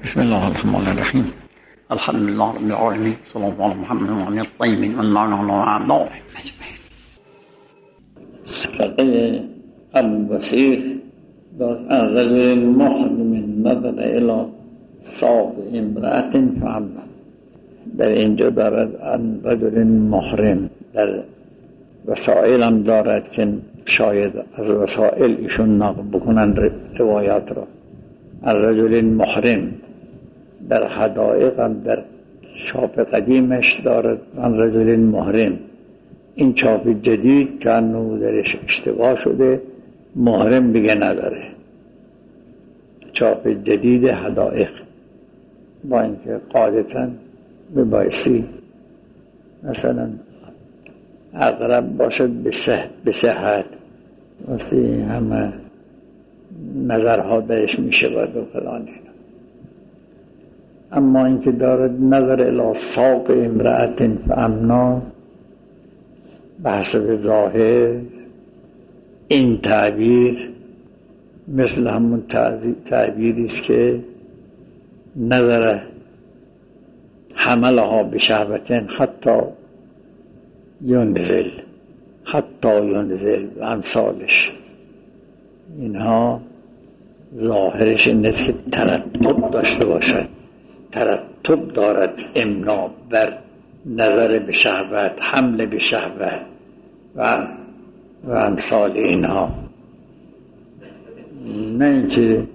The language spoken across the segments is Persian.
بسم الله الرحمن الرحیم. الحمد لله رب العالمین، صلی الله علی محمد و علی الطیبین و اللعنة و اعدائهم اجمعین. صدقه ابوبصیر در الرجل محرم نظر الى ساق امرأة فعلا. در اینجا دارد رجل محرم، در وسائل هم دارد که شاید از وسائل ایشون نقل بکنن روایات را. الرجل محرم در حدائق هم در چاپ قدیمش دارد الرجل محرم. این چاپ جدید که انو درش اشتباه شده، محرم دیگه نداره. چاپ جدید حدائق با اینکه قاعدتاً ببایستی مثلا اقرب باشد به صحت، وقتی همه نظرها درش میشه باید و فلان. اما اینکه دارد نظر الی ساق امرأة فامنا، به حسب ظاهر این تعبیر مثل همون تعبیری است که نظر حملها بشهوة حتی ینزل و امثالش. اینها ظاهرش این است که ترتب داشته باشد، ترتب دارد امنا بر نظر به شهوت، حمل به شهوت و امثال اینها. نه اینکه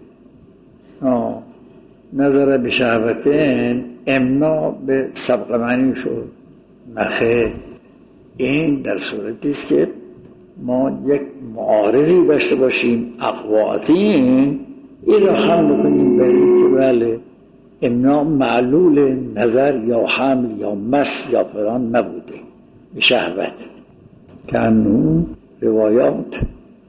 نظر به شهوتین امنا به سبق معنی شد. نخیر، این در صورتی است که ما یک معارضی داشته باشیم اقواطین، این را هم بکنیم برای که بله امنا معلول نظر یا حمل یا مس یا فلان نبوده به شهوت. که انو روایات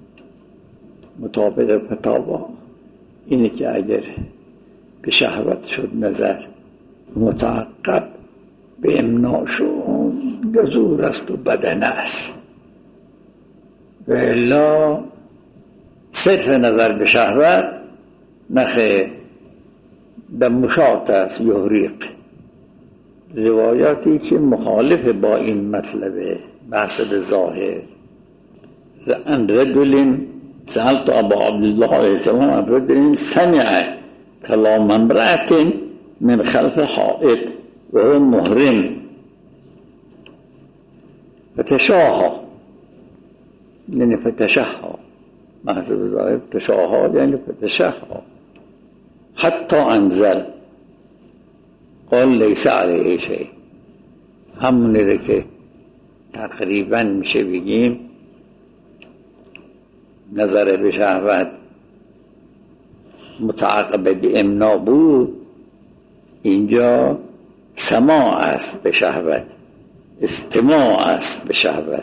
مطابق فتاوا اینه که اگر به شهوت شد نظر متعقب به امنا شد، گزور است و بدنه است. و الا صرف نظر به شهوت نخیر، در مشاط است یحریق. روایاتی که مخالف با این مطلبه بحث به ظاهر. ان رجل سألت ابا عبدالله علیه السلام عن رجل سمع کلام امرأة من خلف حائط وهو محرم فتشاها، یعنی فتشها، محض بظاهر تشاها یعنی فتشها حتی انزل قال لیس علیه شیء. همونی رو که تقریبا میشه بگیم نظر به شهوت متعاقب به امنا بود، اینجا سماع است به شهوت، استماع است به شهوت.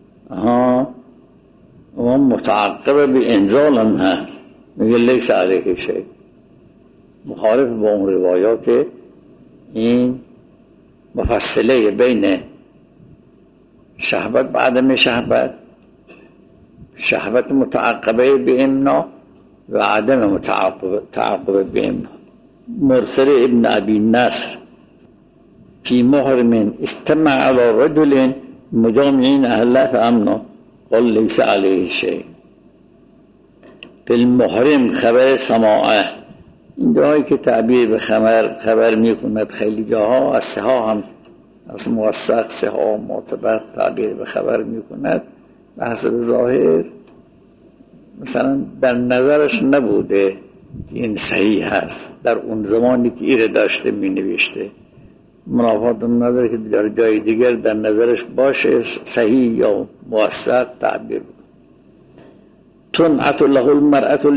و متعاقب به انزال هم هست، میگه لیس علیه شیء. مخالف با اون روایات این مفصله بین شهوت و عدم شهوت، شهوت متعاقبه به امنا و عدم متعاقبه به امنا. مرسل ابن ابی نصر فی محرم استمع علی رجل مجامعین اهله فامنا قال لیس علیه شیء. فی المحرم خبر سماعه. این جاهایی که تعبیر به خبر میکند خیلی جاها از سها هم از موثق سها معتبر تعبیر به خبر میکند به حسب ظاهر مثلا در نظرش نبوده که این صحیح هست در اون زمانی که ایره داشته می نوشته. منافات نداره که در جای دیگر در نظرش باشه صحیح یا موثق تعبیر بکنه. تنعت له المرأة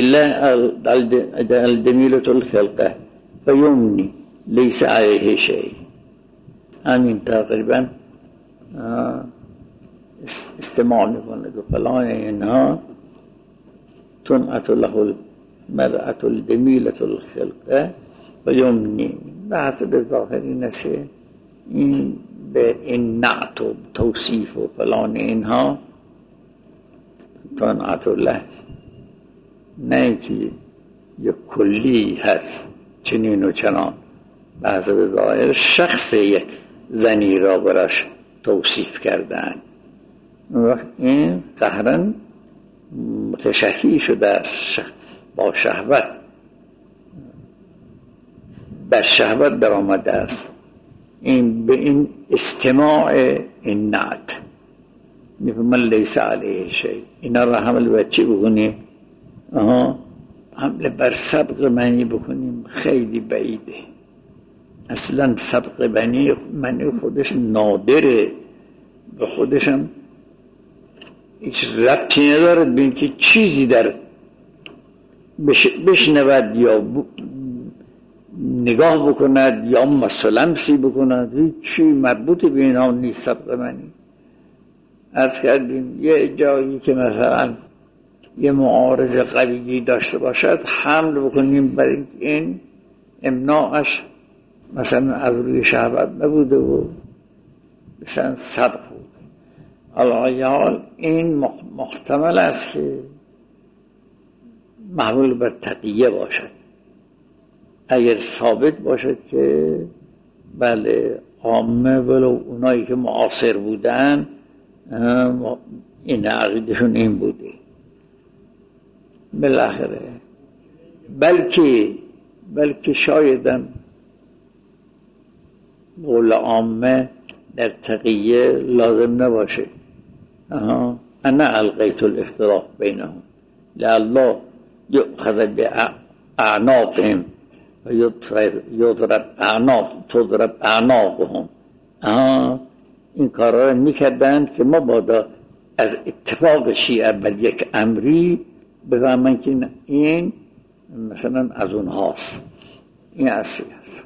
الجمیلة الخلقه فیمنی لیس علیه شیء. همین تقریبا استماع میکنه و فلان اینها. تنعت له المرأة الجمیلة الخلقه فیمنی، به حسب ظاهری نسه این به این نعت و توصیف و فلان اینها تنعت له، نه که یک کلی هست چنین و چنان به حسب ظاهر شخص یک زنی را براش توصیف کردن. وقت این قهرن متشهی شده است، با شهوت بر شهوت در آمده است. این به این استماع این نعت من لیس علیه شیء، اینا را حمل بر چی بکنیم؟ حمل بر سبق منی بکنیم خیلی بعیده. اصلا سبق منی خودش نادره، به خودشم هیچ ربطی ندارد به اینکه چیزی در بشنود یا نگاه بکند یا مسلمسی بکند، هیچی مربوط به اینا نیست. سبق منی عرض کردیم یه جایی که مثلا یه معارض قوی داشته باشد حمل بکنیم برای این امناعش مثلا از روی شهوت نبوده و مثلا سبق بود. الان این محتمل است که محمول بر تقیه باشد. اگر ثابت باشد که بله عامه ولو اونایی که معاصر بودن این عقیدشون این بوده بالاخره، بلکه شایدم قول عامه در تقیه لازم نباشه. انا القیت الاختلاف بینهم لعله یؤخذ باعناقهم و تضرب اعناقهم. این کارا رو میکردن که مبادا از اتفاق شیعه بر یک امری بفهمن که این مثلا از اونهاست. این اصلی است.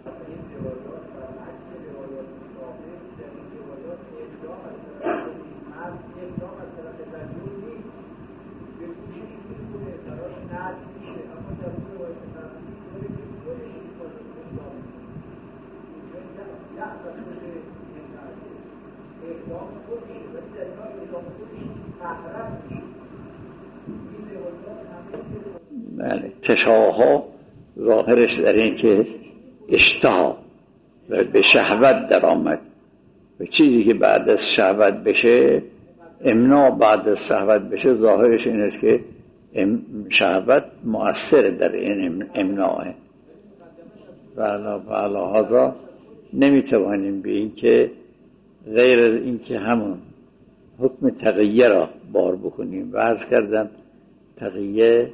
بله تشاها ظاهرش در این که اشتها و به شهوت در آمد. به چیزی که بعد از شهوت بشه، امنا بعد از شهوت بشه، ظاهرش این است که شهوت مؤثر در این امناه. و علی نمیتوانیم به این که غیر از این که همون حکم تقیه را بار بکنیم. و عرض کردم تقیه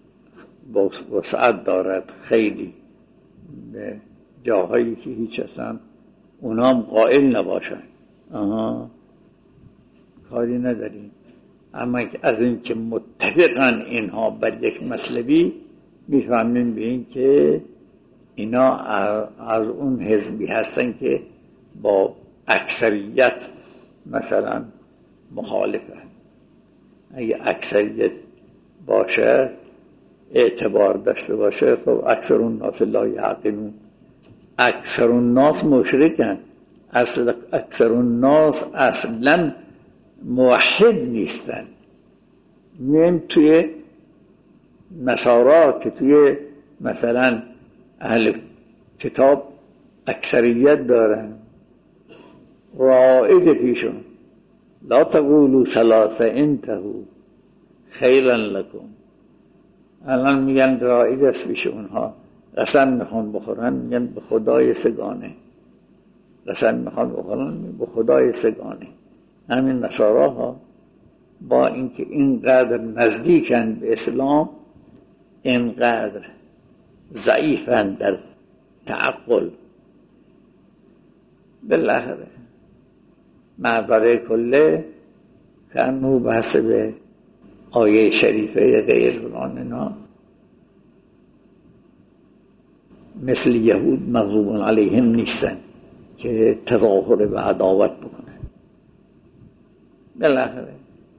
وسعت دارد خیلی به جاهایی که هیچ اصلا اونا هم قائل نباشن کاری نداریم. اما از این که متفقن اینها بر یک مطلبی میفهمیم به این که اینا از اون حزبی هستن که با اکثریت مثلا مخالفه. اگه اکثریت باشه اعتبار داشته باشه، خب اکثر الناس لا یعقلون، اکثر الناس مشرکن، اکثر الناس اصلا موحد نیستن. میم توی نصارا که توی مثلا اهل کتاب اکثریت دارن، رائج پیشون لا تقولوا ثلاثه انتهوا خیرا لکم. الان میگن رائج است پیش اونها، قسم میخوان بخورن میگن به خدای سگانه، قسم میخوان بخورن به خدای سگانه. همین نصاراها با اینکه اینقدر نزدیکن به اسلام، اینقدر ضعیفن در تعقل. بالاخره معذره کله کانو به حسب آیه شریفه غیر فلاننا مثل یهود مغضوب علیهم نیستن که تظاهر به عداوت بکنن. بالاخره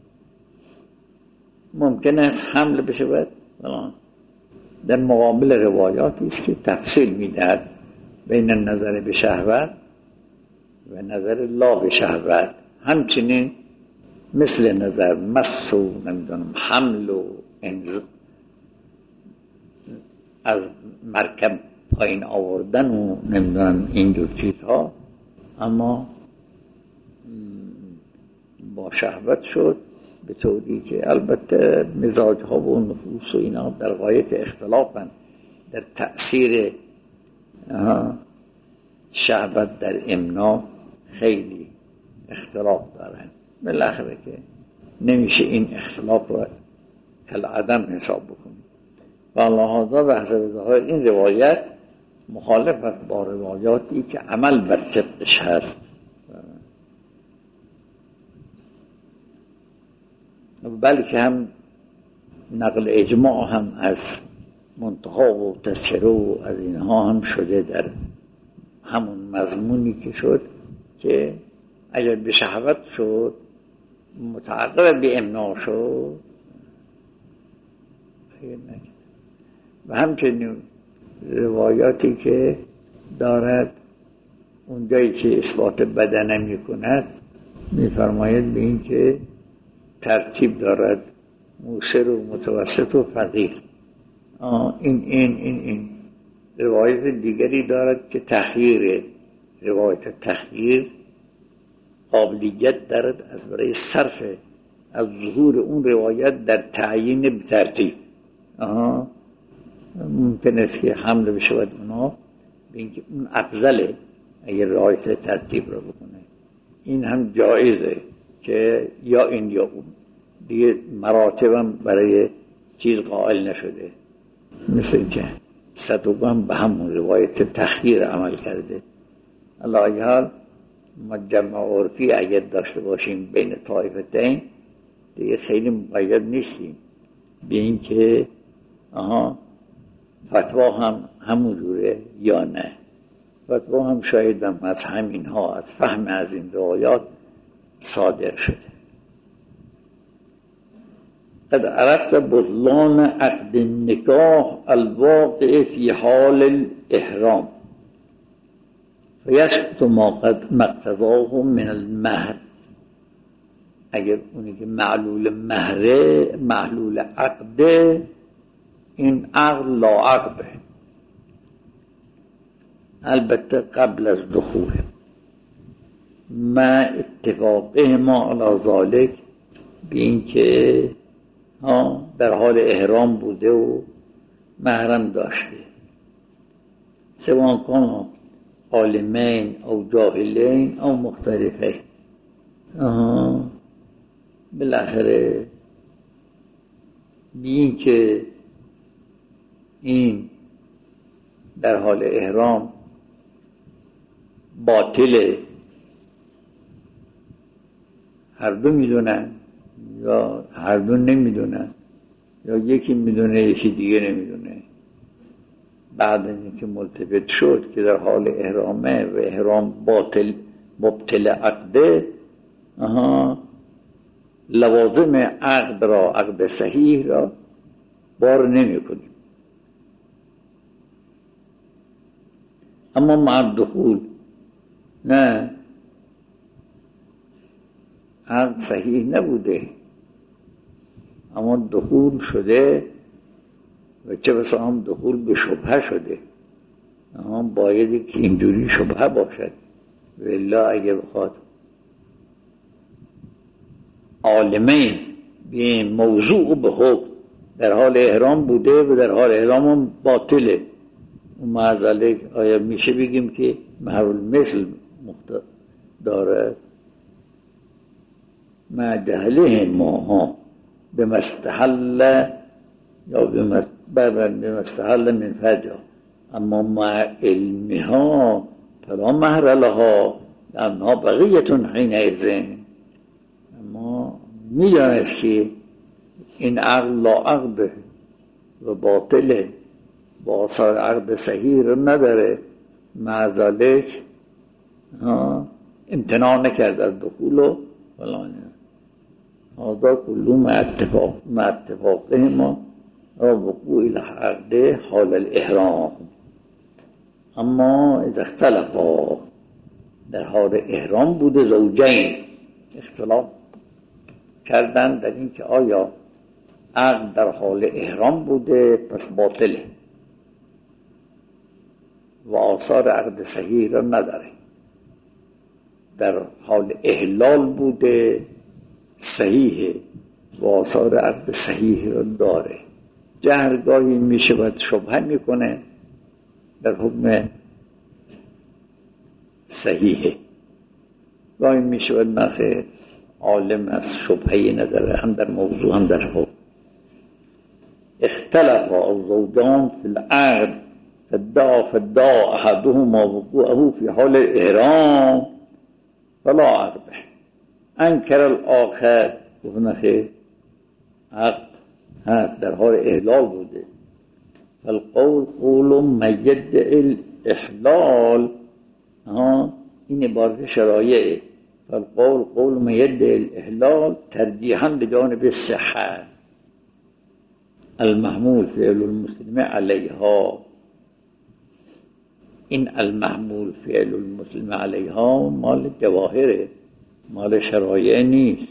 ممکن است حمل بشود در مقابل روایاتی است که تفصیل میدهد بین نظر به شهوت و نظر لا به شهوت. همچنین مثل نظر مس و نمیدونم حمل و از مرکب پایین آوردن و نمیدونم این دو چیزها، اما با شهوت شد به طوری که البته مزاج ها و نفوس و اینا در غایت اختلافن در تأثیر شهوت در امنا خیلی اختلاف دارن، بالاخره که نمیشه این اختلاف رو کالعدم حساب بکنیم. و لحاظا به حسب ظاهر این روایت مخالف است با روایاتی که عمل بر طبقش هست، بلکه هم نقل اجماع هم از منتها و تذکره و از اینها هم شده در همون مضمونی که شد که اگر به شهوت شد متعقب به امنا شد و همچنین روایاتی که دارد اونجایی که اثبات بدنه می کند می فرماید به این که ترتیب دارد موسر و متوسط و فقیر. این روایت دیگری دارد که تخییر، روایت تخییر قابلیت دارد از برای صرف از ظهور اون روایت در تعیین به ترتیب. ممکن است که حمل بشود اونا به اینکه اون افضله اگر رعایت ترتیب رو بکنه. این هم جایزه که یا این یا اون، دیگه مراتبم برای چیز قائل نشده، مثل که صدوق هم به همون روایت تخییر عمل کرده. علی حال ما جمع عرفی اگر داشته باشیم بین طایفتین دیگه خیلی مقید نیستیم به این که فتوا هم همون جوره یا نه. فتوا هم شاید هم از همین ها، از فهم از این روایات صادر شده. قد عرفت بطلان عقد النکاح الواقع فی حال الاحرام فیسقط ما اقتضاه من المهر. اگر اونی که معلول مهره، معلول عقده، این عقد لا عقده، البته قبل از دخول ما اتفاقه ما علی ذالک، به این که در حال احرام بوده و محرم داشته، سواء کان عالمین او جاهلین او مختلفین. بالاخره بین که این در حال احرام باطله، هر دو میدونن یا هر دو نمیدونن، یا یکی میدونه یکی دیگه نمیدونه، بعد اینکه ملتفت شد که در حال احرامه و احرام باطل مبطل عقده، لوازم عقد را، عقد صحیح را بار نمی کنیم. اما مع دخول نه، عقد صحیح نبوده اما دخول شده و چه بسا هم دخول به شبهه شده. اما باید که اینجوری شبهه باشد، و الا اگر بخواد عالمین به موضوع به حکم در حال احرام بوده و در حال احرام هم باطله، و معذالک آیا میشه بگیم که محل مثل داره ما جهله ما به مستحل یا به مستحل من فجا، اما ما علمها فلا مهر لها لانها بقیتون حین ازن. اما میدانست که این عقل لا عقده و باطله، با آثار عقد صحیح رو نداره، معذالک امتناع نکرد از دخول و فلانه. هذا كله مع اتفاقهما وقوع العقد حال الاحرام. اما اذا اختلفا، در حال احرام بوده زوجین اختلاف کردن در این که آیا عقد در حال احرام بوده پس باطله، و آثار عقد صحیح را نداره، در حال احلال بوده صحیحه و آثار عقد صحیح را داره. جهرگاهی میشه باید شبهه میکنه در حکم صحیحه، گاهی میشه باید نخیر عالم از شبههی نداره، هم در موضوع هم در حکم. اختلف الزوجان فی العقد فادعا احدهما وقوعه فی حال الاحرام فلا عقده، انکر الاخر گفت نخیر عقد هست در حال احلال بوده. فالقول قول مید الاحلال، این عبارت شرایعه. فالقول قول مید الاحلال ترجیحاً بجانب الصحة، المحمول فعل المسلم علیها. این المحمول فعل المسلم علیها مال جواهره، مال شرایع نیست.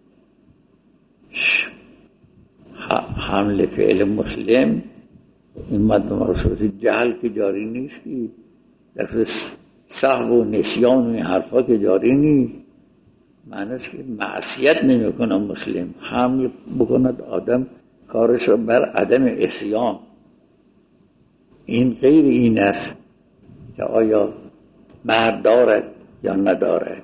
حمل فعل مسلم این مد صورت جهل که جاری نیست، که در سهو و نسیان و این حرفا که جاری نیست. معنی است که معصیت نمی کنه مسلم، حمل بکند آدم کارش رو بر عدم عصیان. این غیر این است که آیا مهر دارد یا ندارد.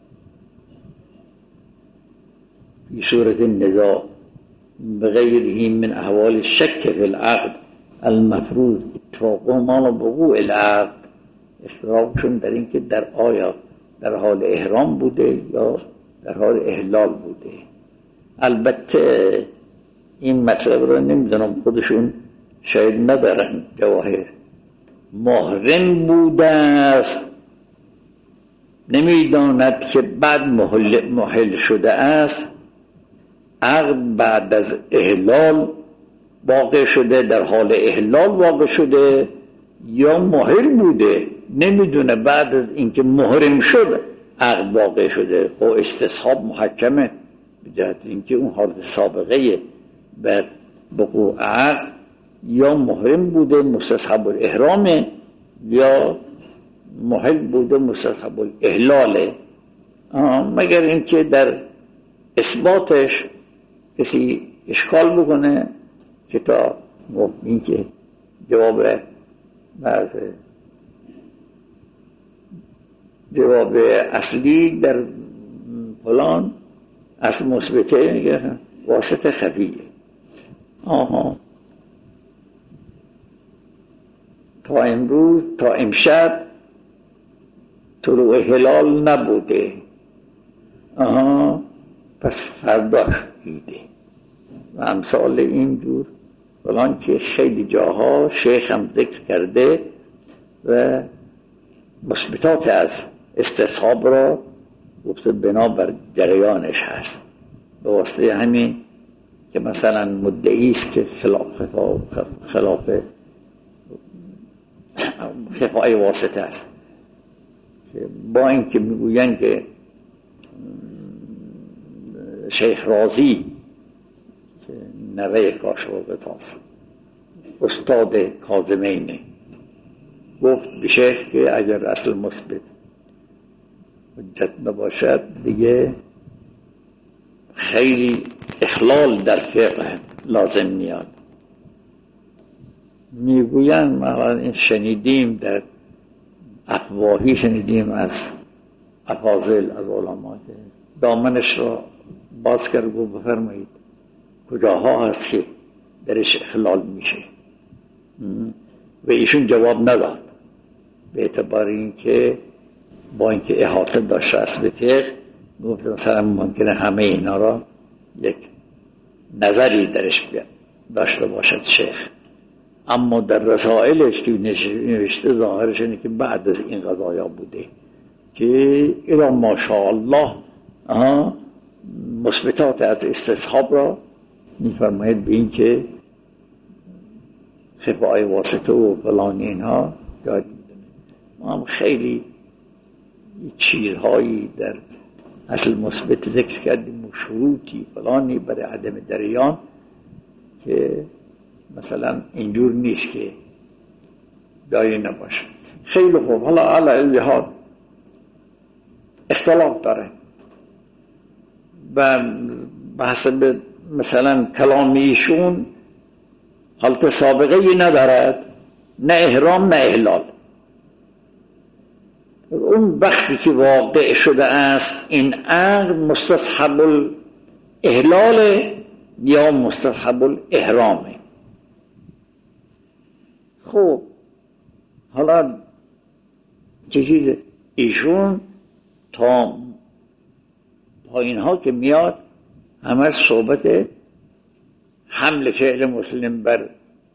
فی صورت النزاع بغیره من احوال الشک فی العقد المفروض اتفاقهما بوقوع العقد، اختلافشون در این که در آیا در حال احرام بوده یا در حال احلال بوده. البته این مطلب رو نمیدونم خودشون شاید ندارن جواهر. محرم بوده است نمیداند که بعد محل شده است، عقد بعد از احلال واقع شده، در حال احلال واقع شده، یا محل بوده نمیدونه بعد از اینکه محرم شد عقد واقع شده. خب استصحاب محکمه به جهت اینکه اون حالت سابقه بر وقوع عقد یا محرم بوده مستصحب الاحرامه یا محل بوده مستصحب الاحلاله، مگر اینکه در اثباتش کسی اشکال بکنه که تا این که جواب اصلی در فلان اصل مثبته میگه واسطه خفیه. تا امروز تا امشب طلوع هلال نبوده، پس فرداش ایده و امثال اینجور فلان که خیلی جاها شیخ هم ذکر کرده و مثبتات از استصحاب را گفته بنا بر جریانش هست. به واسطه همین که مثلا مدعی است که خلاف خفای واسطه است، با اینکه میگوین که شیخ رازی که نوه کاشف است استاد کاظمینه گفت به شیخ که اگر اصل مثبت حجت نباشد دیگه خیلی اخلال در فقه لازم میاد. میگوین ما این شنیدیم در افواهی شنیدیم از افاضل از علما که دامنش را باز کرد و بفرمایید کجاها هست که درش اخلال میشه و ایشون جواب نداد به اعتبار اینکه با اینکه احاطه داشته است به فقه گفت مثلا ممکنه همه اینا را یک نظری درش داشته باشد شیخ، اما در رسائلش که نوشته ظاهرش اینه که بعد از این قضایا بوده که الا ماشاءالله مثبتات از استصحاب را میفرماید به این که خفای واسطه و فلان اینها داریم. ما هم خیلی چیزهایی در اصل مثبت ذکر کردیم و شروطی فلانی برای عدم جریان که مثلا اینجور نیست که داری نباشه. خیلی خوب. حالا علی حال اختلاف داره و بحث مثلا کلام ایشون حالت سابقه ای ندارد، نه احرام نه احلال. اون وقتی که واقع شده است این عقد مستصحب الاحلال یا مستصحب الاحرامه. خب حالا چه چیزه؟ ایشون تا پایین ها که میاد همه صحبت حمل فعل مسلم بر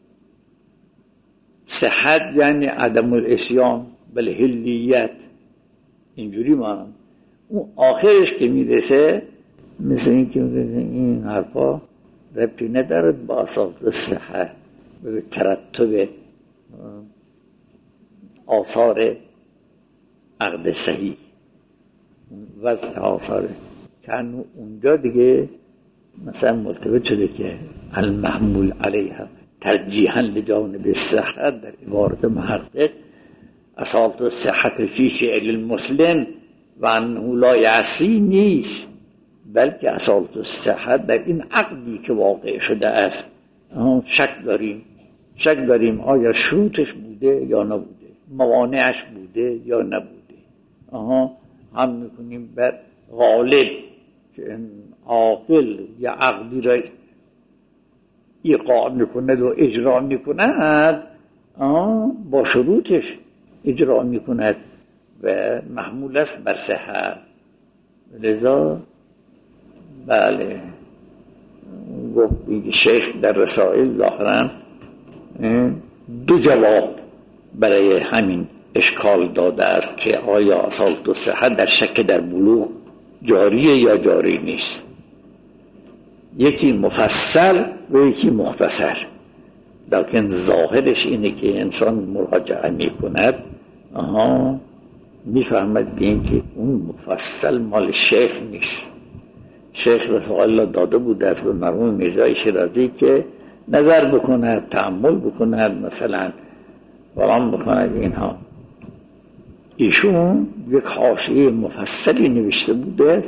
صحت یعنی عدم الاسیان بالحلیت، اینجوری مانم. اون آخرش که میرسه مثل این که این حرفا ربطی ندارد با اساس صحت، به ترتب آثار عقد صحیح، وضع آثاره که اونجا دیگه مثلا ملتفت شده که المحمول علیها ترجیحاً لجانب الصحت در عبارت محقق اصالت صحت فی فعل المسلم و انه لا یعصی نیست، بلکه اصالت صحت در این عقدی که واقع شده است. شک داریم آیا شروطش بوده یا نبوده، موانعش بوده یا نبوده. هم میکنیم بر غالب که عاقل یا عقدی را ایقاع میکند و اجرا میکند با شروطش اجرا میکند و محمول است بر صحت. لذا بله گفت شیخ در رسائل ظاهرا دو جواب برای همین اشکال داده است که آیا اصالت الصحت در شک در بلوغ جاریه یا جاری نیست. یکی مفصل و یکی مختصر، لیکن ظاهرش اینه که انسان مراجعه میکند میفهمد به این که اون مفصل مال شیخ نیست. شیخ رسول الله داده بود است به مرحوم میرزا شیرازی که نظر بکند، تأمل بکند، مثلا برام بکند اینها. ایشون یک حاشیه مفصلی نوشته بوده،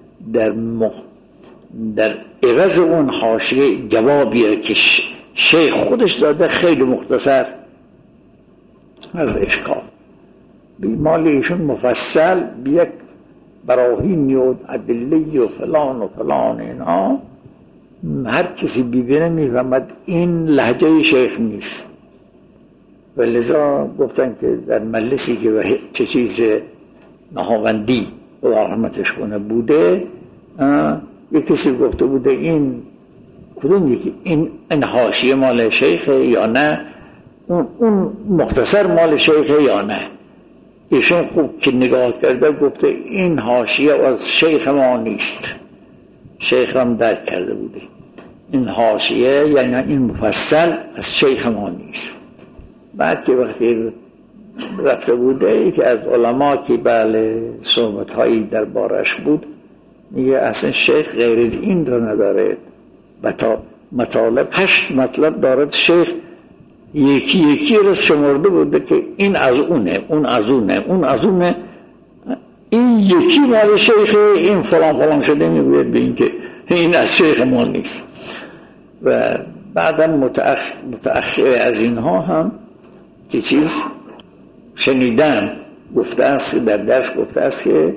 در عوض اون حاشیه جوابیه که شیخ خودش داده خیلی مختصر از اشکال. مال ایشون مفصل بیک براهین و ادله و فلان اینا هر کسی ببینه میفهمد این لهجه شیخ نیست. و لذا گفتن که در مجلسی که چه چیز نهاوندی و رحمتش کنه بوده، یک کسی گفته بوده این کدوم یکی این حاشیه مال شیخه یا نه، اون مختصر مال شیخه یا نه. ایشون خوب که نگاه کرده گفته این حاشیه از شیخ ما نیست. شیخ هم درک کرده بوده این حاشیه یعنی این مفصل از شیخ ما نیست. بعد که وقتی رفته بوده که از علما که بله صحبت هایی در بارش بود میگه اصلا شیخ غیر از این را نداره، مطالب 8 مطلب دارد. شیخ یکی را شمرده بوده که این از اونه، اون از اونه، اون از اونه، این یکی مال شیخه، این فلان شده میگوید به این که این از شیخ ما نیست. و بعدا متأخر از اینها هم که چیز شنیدم گفته است، در درس گفته است که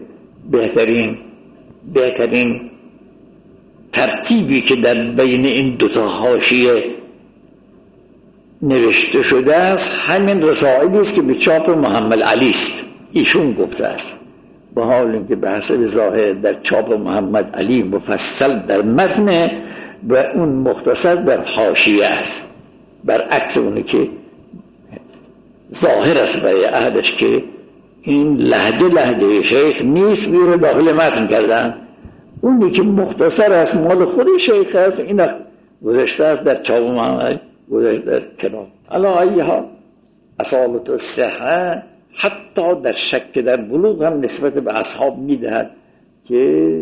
بهترین ترتیبی که در بین این دوتا حاشیه نوشته شده است همین رسائلی است که به چاپ محمد علی است. ایشون گفته است با حال اینکه به حسب ظاهر در چاپ محمد علی مفصل در متن و اون مختصر در حاشیه است، برعکس اونه که ظاهر است برای اهلش که این لهجه شیخ نیست بیره داخل متن کردن. اونی که مختصر است مال خود شیخ است، این گذاشته است در چاپ محمد، گذاشته در کنار. علا ایها اصالت الصحه حتی در شک در بلوغ هم نسبت به اصحاب میدهد که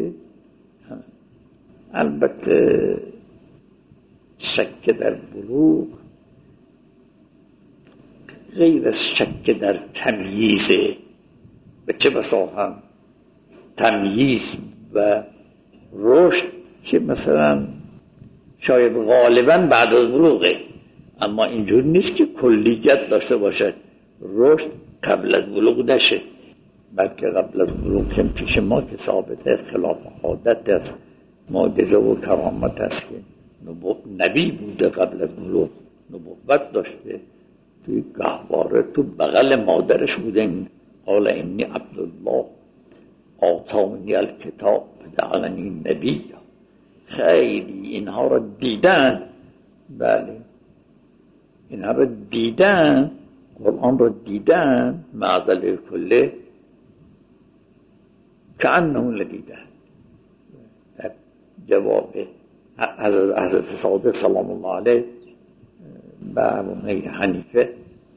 البته شک در بلوغ غیر از شک در تمییزه و چه بسا هم تمییز و رشد که مثلا شاید غالبا بعد از بلوغه، اما اینجور نیست که کلیت داشته باشد رشد قبل از بلوغ نشه، بلکه قبل از بلوغ که پیش ما که ثابته خلاف عادت است، معجزه و کرامت است که نبی بوده قبل از بلوغ نبوت داشته، توی گهواره تو بغل مادرش بوده، قال انی عبدالله آتانی الکتاب جعلنی نبی. خیلی اینها را دیدن، بله اینها را دیدن، قرآن را دیدن، معدل کله که انهم لدیدن. در جواب حضرت صادق سلام الله علیه و ابو حنیفه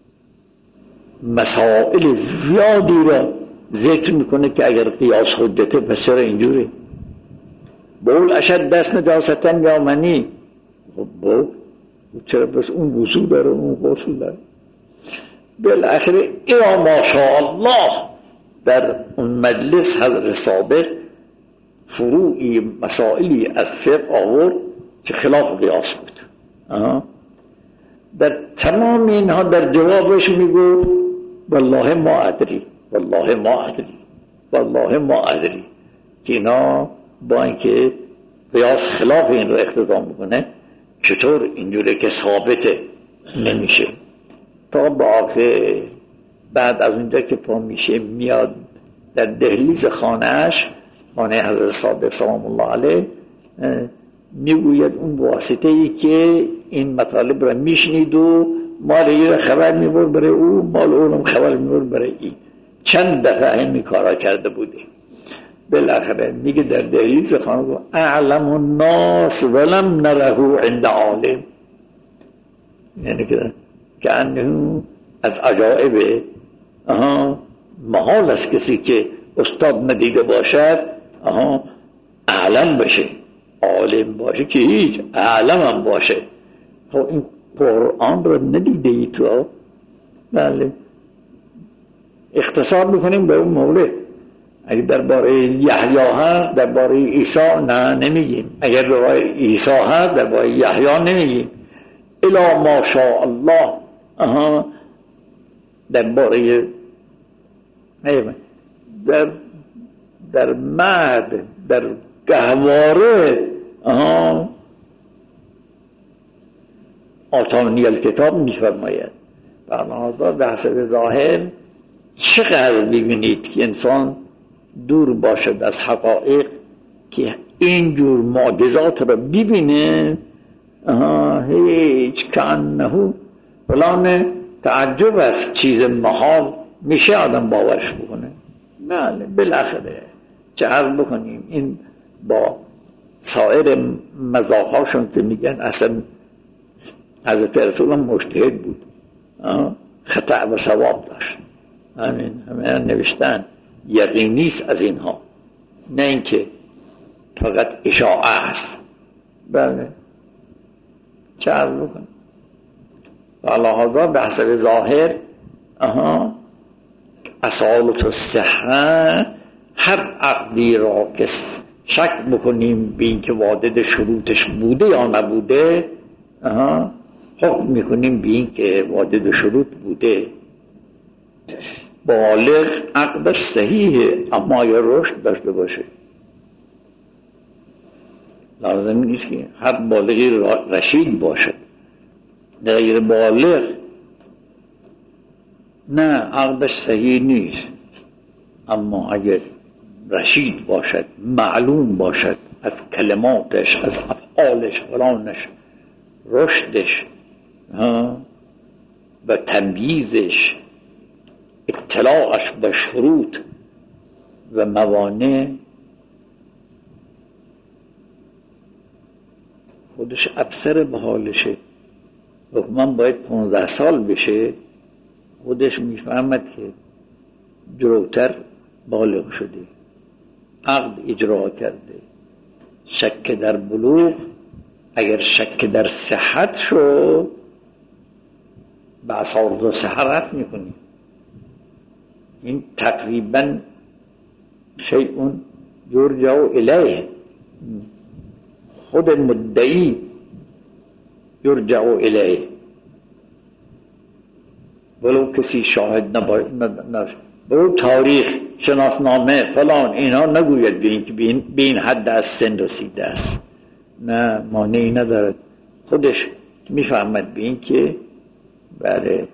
مسائل زیادی را ذکر میکنه که اگر قیاس حجته پس چرا اینجوری؟ بول اشد دست نجاستن یا منی، خب بول چرا پس اون وضو داره اون غسل داره؟ بالاخره الا ماشاءالله در اون مجلس حضرت صادق فروعی مسائلی از فقه آورد که خلاف قیاس بود. در تمام اینها در جوابش میگفت والله ما ادری، والله ما ادری، والله ما ادری، که اینا با اینکه قیاس خلاف این رو اقتضا میکنه چطور اینجوره که ثابته نمیشه. تا با آخر بعد از اونجا که پا میشه میاد در دهلیز خانهش، خانه حضرت صادق سلام الله علیه، میگوید اون واسطه ای که این مطالب را میشنید و مال یه را خبر میبرد برای او، مال اونم خبر میبرد برای این، چند دفعه همین کارا کرده بوده. بالاخره میگه در دهلیز خانه اعلم الناس ولم نره عند عالم، یعنی که انه از عجائب محال است کسی که استاد ندیده باشد اعلم بشه، عالم باشه که هیچ، اعلم هم باشه. خب این قرآن رو ندیده ای تو؟ بله اختصار میکنیم به اون مولد. اگر درباره یحیی هست درباره عیسی نه نمیگیم، اگر درباره عیسی هست درباره یحیی نمیگیم. الا ماشاء الله درباره در مهد در گهواره آتانی الکتاب میفرماید. برنامه به حسب ظاهر چقدر ببینید که انسان دور باشد از حقایق که اینجور معجزات را ببینه، هیچ کانه فلان تعجب است، چیز محال میشه آدم باورش بکنه. بله بالاخره چه عرض بکنیم، این با سایر مذاق‌هاشون که میگن اصلا حضرت رسول هم مجتهد بود، خطأ و صواب داشت، همین نوشتن یقینیست از اینها، نه اینکه فقط اشاعه است. بله چه عرض بکنیم، والله به حسب ظاهر اصالت الصحه، هر عقدی را که شک بکنیم به این که وارد شروطش بوده یا نبوده، حکم میکنیم به این که وارد شروط بوده. بالغ عقدش صحیحه اما یا رشد داشته باشه. لازم نیست که هر بالغی رشید باشد، غیر بالغ نه عقدش صحیح نیست، اما اگر رشید باشد، معلوم باشد از کلماتش، از افعالش، فلانش، رشدش و تمییزش، اطلاعش به شروط و موانع، خودش ابصر به حالشه. حکما باید 15 سال بشه خودش میفهمد که جلوتر بالغ شده، عقد اجرا کرده. شک در بلوغ، اگر شک در صحت شد به اسارد و صحه رفت میکنی. این تقریبا شیء یرجع الیه، خود مدعی یرجع الیه، ولو کسی شاهد نباشه، ولو تاریخ شناسنامه فلان اینا نگوید به این حد از سن رسیده است، نه مانعی ندارد، خودش میفهمد به این که بله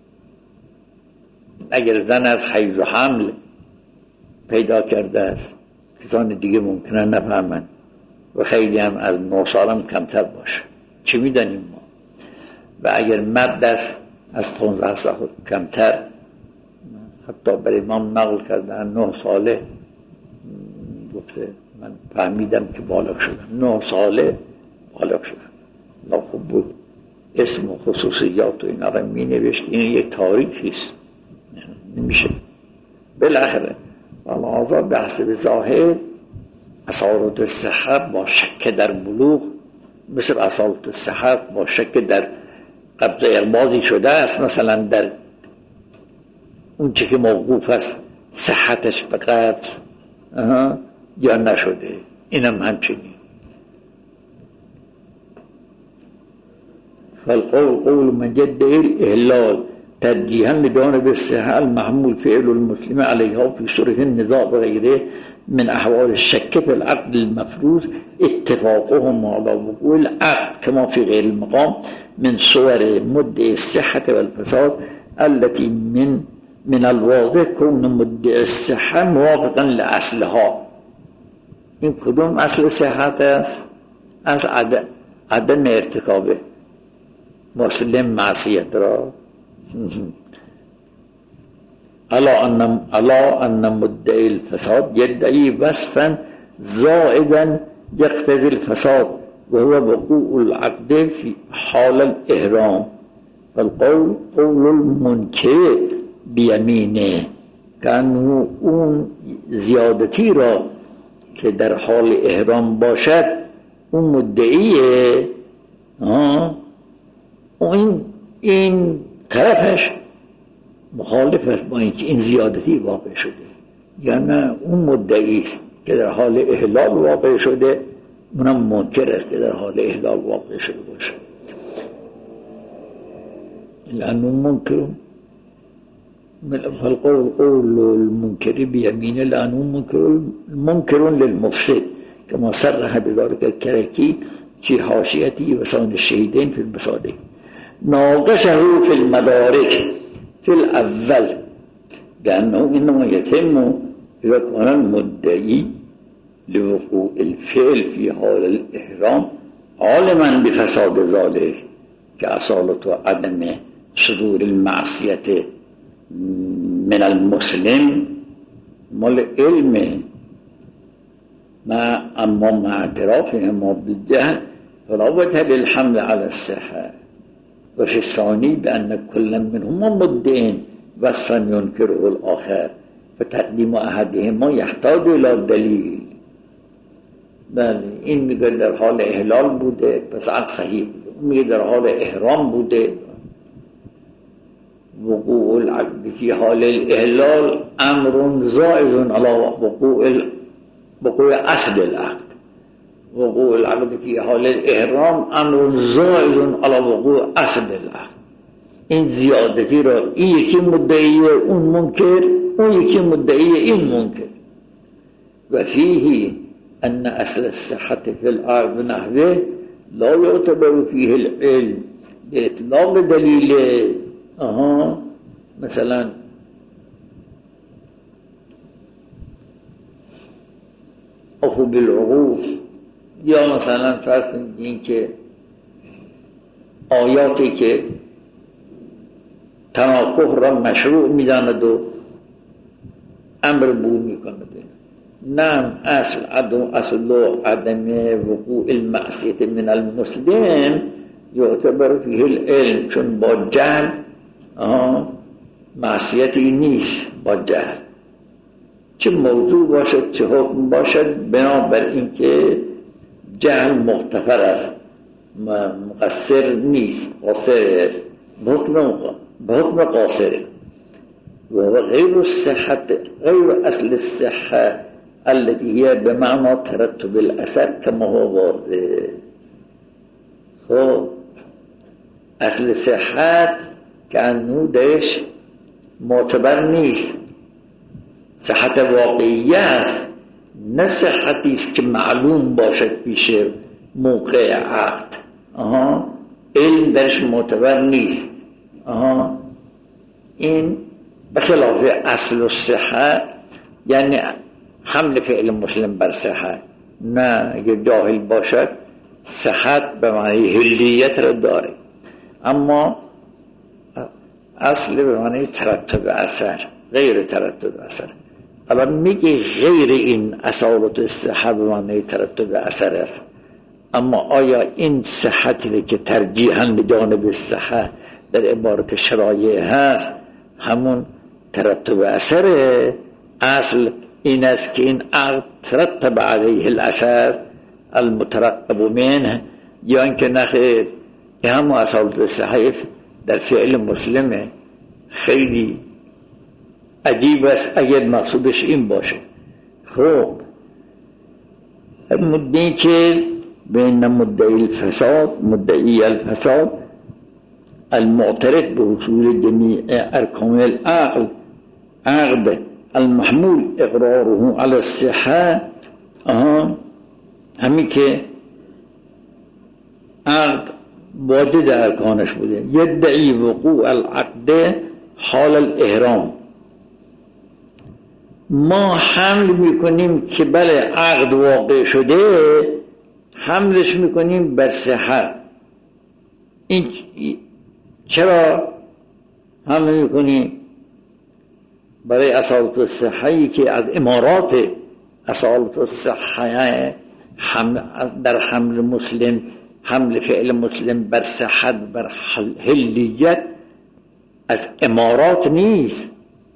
اگر زن از حیض و حمل پیدا کرده است کسان دیگه ممکنه نفهمند و خیلی هم از 9 سالم کمتر باشه، چی میدانیم ما؟ و اگر مرد است از 15 سال کمتر، حتی بر امام نقل کردن 9 ساله گفته من فهمیدم که بالغ شدم، 9 ساله بالغ شدم. لا خوب بود اسم و خصوصیات و اینا رو می نوشت، این یک تاریخی است، نمیشه. بالاخره والعاذا بحث به ظاهر اسارد الصحه با شک در بلوغ مثل اسارد الصحه با شک در قبض اغماضی شده است، مثلا در اون چه که موقوف است صحتش به قبض یا نشده، اینم همچنین. فالقول قول من جد الاهلال ترجیحا لجانب الصحه المحمول فعل المسلم عليها في صورة النزاع وغيره من احوال الشك في العقد المفروض اتفاقهم على وقوع العقد كما في غير المقام من صور مدعي الصحة والفساد التي من الواضح كون مدعي الصحة موافقا لأصلها. این کدوم اصل صحت است؟ از عدم ارتکاب مسلم معصیت را. الا ان مدعي الفساد يدعي وصفا زائدا يقتضي الفساد وهو وقوع العقد في حال الإحرام، فالقول قول المنکر بیمینه، که اون زیادتی را که در حال احرام باشد اون مدعیه، این طرفش مخالف است با اینکه این زیادتی واقع شده، یا نه اون مدعی است که در حال احلال واقع شده، اونم منکر است که در حال احلال واقع شده باشه. لأنه منکر، فالقول قول المنکر بیمینه لأنه منکر للمفسد كما صرح بذلك الكركي في حاشيته وسان الشهيدين في المصادق. ناقشه في المدارك في الأول لأنه إنما يتم إذا كان المدعي لوقوع الفعل في حال الإحرام عالما بفساد ذلك كأصالة عدم صدور المعصية من المسلم مال علم أما مع اعترافهم بالجهل فلا وجه للحمل على الصحة. وفي الثاني بأن كل منهما مدعين وصفا ينكره الآخر فتقديم أحدهما يحتاج إلى دلیل. بله این میگه در حال احلال بوده پس عقد صحیح بوده، اون میگه در حال احرام بوده. وقوع العقد في حال الاحلال امر زائد على وقوع اصل العقد. وقوع العقد في حال الاحرام امر زائد على وقوع اصل العقد. این زیادتی را این یکی مدعی اون منکر، اون یکی مدعی این منکر. و فيه ان اصل الصحة في العقد نحوه لا يعتبر فيه العلم باطلاق دلیل مثلا افو بالعقوق، یا مثلا فرض کنید این که آیاتی که تناکح را مشروع می‌داند و امر بو می‌کند. نعم اصل عدم وقوع المعصیت من المسلم یعتبر فیه العلم، چون با جهل معصیتی نیست، با جهل چه موضوع باشد چه حکم باشد بنابر این که جهل مغتفر است، مقصر نیست، قاصر به حکم قاصره و غیر الصحت غیر اصل الصحه التي هي بمعنى ترتب الاثر كما هو واضح. خب اصل صحت که انودش معتبر نیست، صحت واقعی است، نه صحتی است که معلوم باشد پیش موقع عقد. علم درش معتبر نیست. این بخلاف اصل الصحه، یعنی حمل فعل مسلم بر صحت، نه اگر جاهل باشد صحت به معنی حلیت را داره، اما اصل به معنی ترتب اثر، غیر ترتب اثر. الان میگه غیر این اصالت الصحه به معنی ترتب اثر است، اما آیا این صحتی که ترجیحاً به جانب صحه در عبارت شرایع هست همون ترتب اثره؟ اصل این است که این عقد ترتب علیه الاثر المترقب منه، یا اینکه نخیر همون اصالت صحه در فعل مسلمه؟ خیلی عجیب است اگر مقصودش این باشه. خب مدعی که بین مدعی الفساد المعترف به حصول جمیع ارکان العقل عقد المحمول اقراره على الصحه، همین که عقد واجد ارکانش بوده، یدعی وقوع العقد حال الاحرام. ما حمل میکنیم که بله عقد واقع شده، حملش میکنیم بر صحت. این چرا حمل میکنیم؟ برای اصالت الصحه که از امارات اصالت الصحه در حمل مسلم، حمل فعل مسلم بر صحت، بر حلیت، از امارات نیست.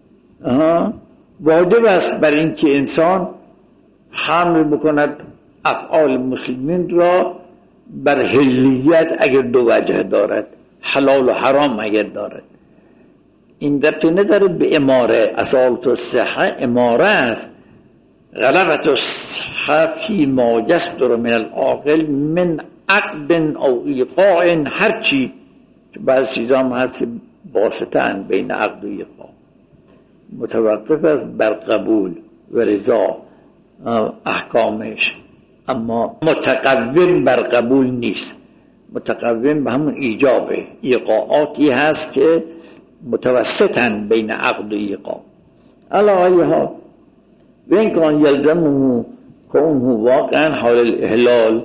واجب است بر این که انسان حمل بکند افعال مسلمین را بر حلیت اگر دو وجه دارد، حلال و حرام اگر دارد. این ربطی نداره به اماره. اصالت الصحه اماره است. غلبت الصحه فی ما یصدر من العاقل من عقد او ایقاع، هرچی که بعض چیزا هم هست که واسطه‌اند بین عقد و ایقاع، متوقف است بر قبول و رضا احکامش، اما متقوم بر قبول نیست. متقوم به همون ایجابه. ایقاعاتی هست که متوسطن بین عقد و ایقاع. علایها و این کان یلزمه کونه واقعا حال الاحلال.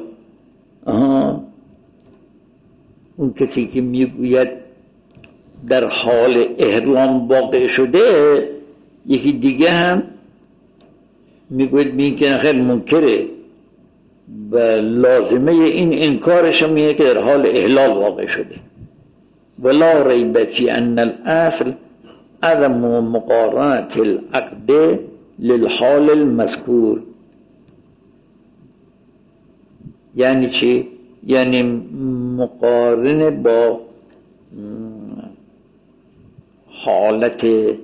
اون کسی که میگوید در حال احرام واقع شده، یکی دیگه هم میگوید میگه خیر منکره و لازمه این انکارش هم میگه که در حال احلال واقع شده. ولا ریب فی ان الاصل عدم مقارنت العقد للحال المذکور. یعنی چی؟ یعنی مقارنه با حالت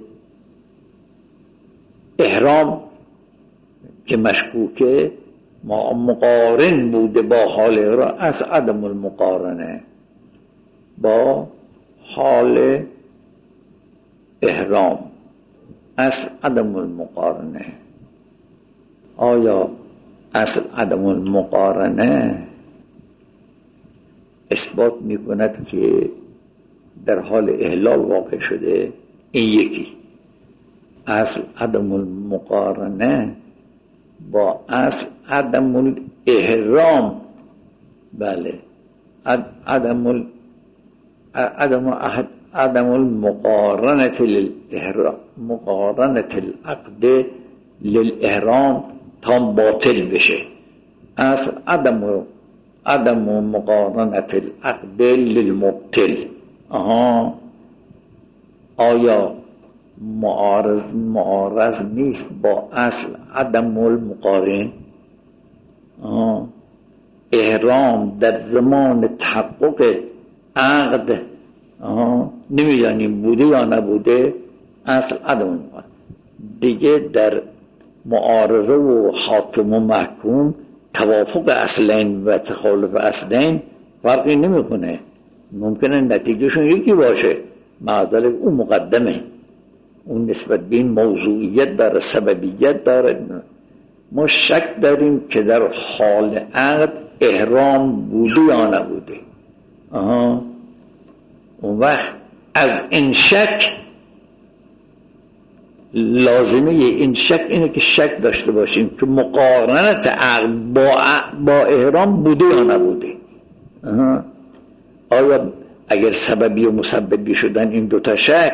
احرام که مشکوکه، مقارن بوده با حال احرام، از عدم المقارنه با حال احرام، از عدم المقارنه. آیا اصل عدم المقارنه اثبات میکند که در حال احلال واقع شده؟ این یکی. اصل عدم المقارنه با اصل عدم الاحرام، بله، عدم المقارنه للاحرام، مقارنه العقد للاحرام تا باطل بشه. اصل عدم مقارنه العقد للمبطل. آیا معارض نیست با اصل عدم المقارن؟ احرام در زمان تحقق عقد نمیدانیم بوده یا نبوده، اصل عدم دیگه در معارضه و حاکم و محکوم توافق اصلین و تخالف اصلین فرقی نمیکنه، ممکنه نتیجهشون یکی باشه، مع ذلک اون مقدمه، اون نسبت به این موضوعیت داره، سببیت داره. ما شک داریم که در حال عقد احرام بوده یا نبوده. اون وقت از این شک لازمه این شک اینه که شک داشته باشیم که مقارنت عقد با احرام بوده یا نبوده. آیا اگر سببی و مسببی شدن این دوتا شک،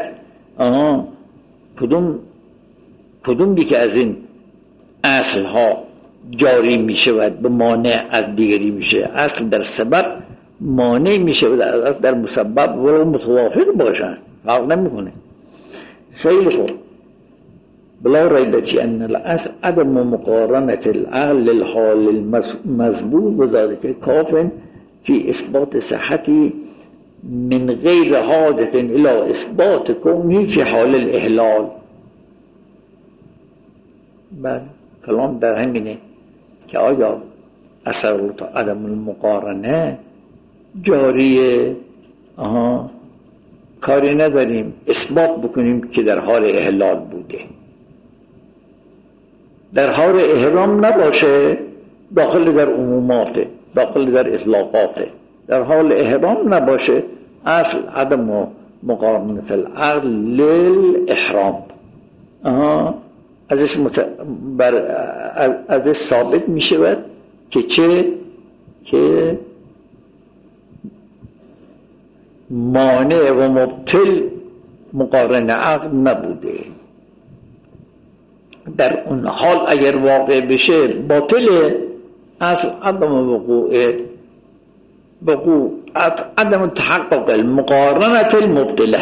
کدوم که از این اصل ها جاری می شود به مانع از دیگری میشه؟ اصل در سبب مانع می شود اصل در مسبب، ولو متوافق باشن فرق نمیکنه. خیلی خوب. بلا ریب فی ان الاصل عدم مقارنة العقل للحال المذبوح وذلك کاف فی اثبات صحتی من غیر حاجة الى اثبات کونه فی حال الاحلال. بله، کلام در همینه که آیا اثر عدم المقارنه جاریه؟ کاری نداریم اثبات بکنیم که در حال احلال بوده. در حال احرام نباشه، داخل در عموماته، داخل در اطلاقاته. در حال احرام نباشه، اصل عدم مقارنة العقل للاحرام ازش ثابت می شود که مانع و مبطل مقارن عقل نبوده. در اون حال اگر واقع بشه باطله، اصل عدم وقوع عدم تحقق المقارنة المبطله،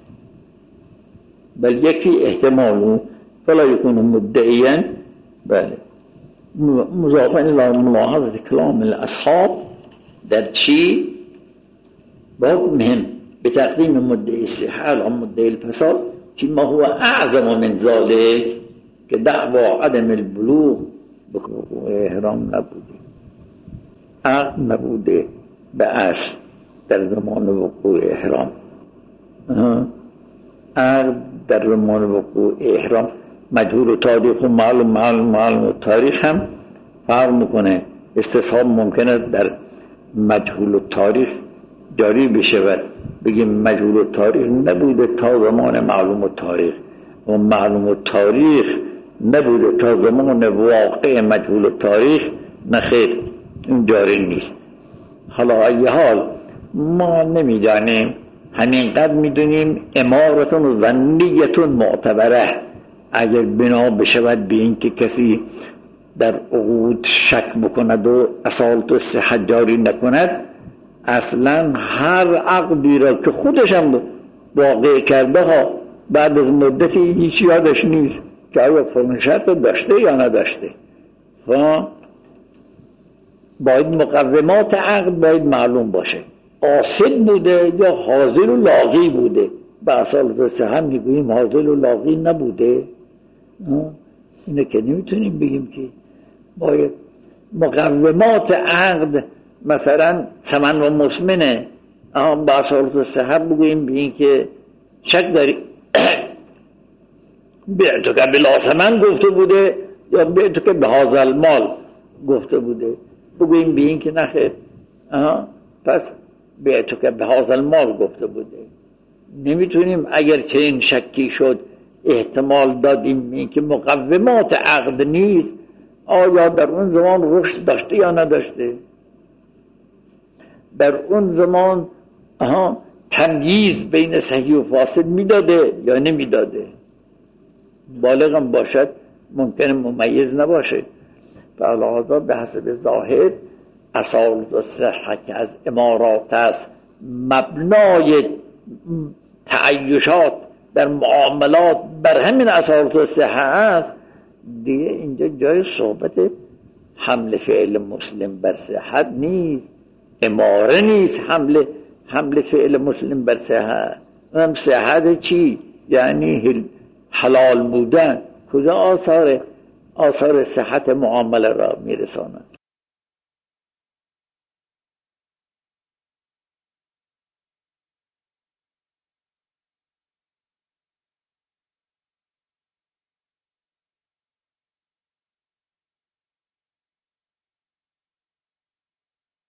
بل یکی احتمال فلا يكون مدعيا. بله، مضافا الى ملاحظه كلام الاصحاب در چی؟ باب مهم بتقدیم مدعی الصحه على مدعی الفساد فيما هو اعظم من ذلك که دعوى عدم البلوغ احرام نبوده، عقد نبوده به اصل در زمان وقوع احرام. عقد در زمان وقوع احرام مجهول و تاریخ و معلوم و تاریخ هم فرق میکنه. استصحاب ممکنه در مجهول و تاریخ جاری بشود، بگیم مجهول و تاریخ نبوده تا زمان معلوم و تاریخ، و معلوم و تاریخ نبوده تا زمان واقع مجهول و تاریخ. نخیر، این جاری نیست. حالا ای حال ما نمیدانیم، همینقدر میدونیم امارتون و ظنیتون معتبره. اگر بنا بشود به این که کسی در عقود شک بکند و اصالت و صحت جاری نکند، اصلا هر عقدی را که خودش هم واقع کرده ها بعد از مدتی هیچ یادش نیست که آیا فلان شرط داشته یا نداشته. باید مقومات عقد باید معلوم باشه، قاصد بوده یا حاضر و لاغی بوده. به اصالت و صحت میگوییم حاضر و لاغی نبوده، اینه که نمیتونیم بگیم که باید مقومات عقد مثلا ثمن و مسمنه، با اصالت و صحت بگوییم به این که شک داری بیعتو که بلا ثمن گفته بوده یا بیعتو که به هذا المال گفته بوده، بگوییم به این که نخیر پس بیعتو که به هذا المال گفته بوده. نمیتونیم اگر چه این شکی شد احتمال دادیم این که مقومات عقد نیست، آیا در اون زمان رشد داشته یا نداشته، در اون زمان تمییز بین صحیح و فاسد میداده یا نمیداده. بالغ هم باشد ممکنه ممیز نباشه. فلذا به حسب ظاهر اصالت و صحه که از امارات است، مبنای تعیشات در معاملات بر همین اصالت و صحه است، دیگه اینجا جای صحبت حمل فعل مسلم بر صحت نیست، اماره نیست حمل حمل فعل مسلم بر صحت. هم صحت چی؟ یعنی حلال بودن. کجا آثار صحت معامله را میرساند؟